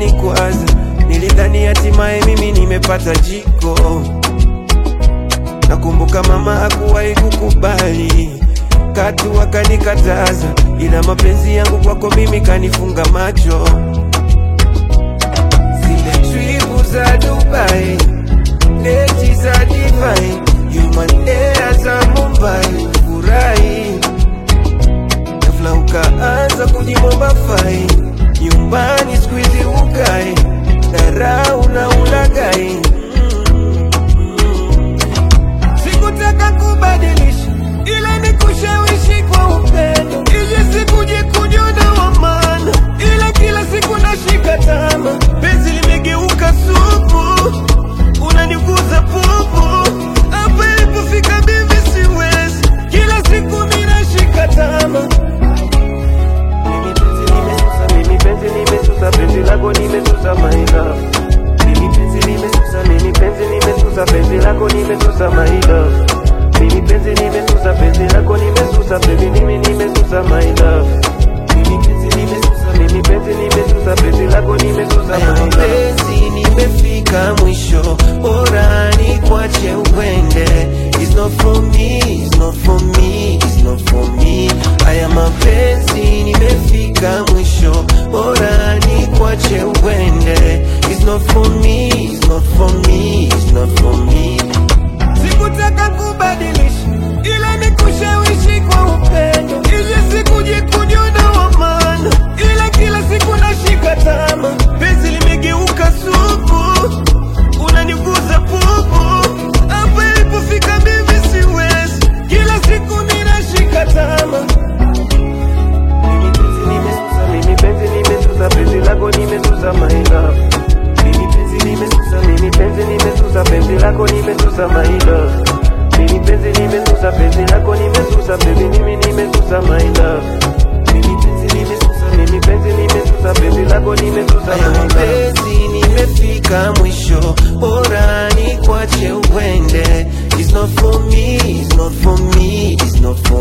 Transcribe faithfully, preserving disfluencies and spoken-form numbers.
umenikwaza. Nilidhani hatimaye mimi nimepata jiko. Nakumbuka mama hakuwahi kukubali, katu akanikataza, ila mapenzi yangu kwako mimi kanifunga macho. Zile tripu za Dubai, leti za divine, human air za Mumbai, furahi ghafla ukaanza kujimomba fai. Nyumbani squeeze ukai, dharau na ulagai. Sikutaka kubadilisha, ila ni kushawishi kwa upendo, ili sikuje kujiona wa maana, ila kila siku nashika tama. Penzi limegeuka supu, unaniguza pupu, hapa ilipofika mimi siwezi, kila siku mimi nashika tama. Mimi penzi nimesusa, mimi penzi nimesusa, penzi lako nimesusa my love. Mimi penzi nimesusa, mimi penzi nimesusa, penzi lako nimesusa my love. Mimi penzi nimesusa, penzi lako nimesusa, baby mimi nimesusa my love. Mimi penzi nimesusa, mimi penzi nimesusa, penzi lako nimesusa my love. Penzi nimefika mwisho, bora nikwache uende. It's not for me, it's not for me, it's not for me. Haya mapenzi nimefika mwisho, bora nikwache uende. It's not for me, it's not for me, it's not for me. Sikutaka kubadilisha, ila ni kushawishi kwa upendo, ili sikuje kujiona wa maana, ila kila siku nashika tama. Penzi limegeuka supu, unaniguza pupu, hapa ilipofika mimi siwezi, kila siku mimi nashika tama. Mimi penzi nimesusa, mimi penzi nimesusa, penzi lako nimesusa my love. Mimi penzi nimesusa, mimi penzi nimesusa, penzi lako nimesusa my love. Mimi penzi nimesusa, penzi lako nimesusa, baby mimi nimesusa my love. Mimi penzi nimesusa, mimi penzi nimesusa, penzi lako nimesusa my love. Penzi nimefika mwisho, bora nikwache uende. It's not for me, it's not for me, it's not for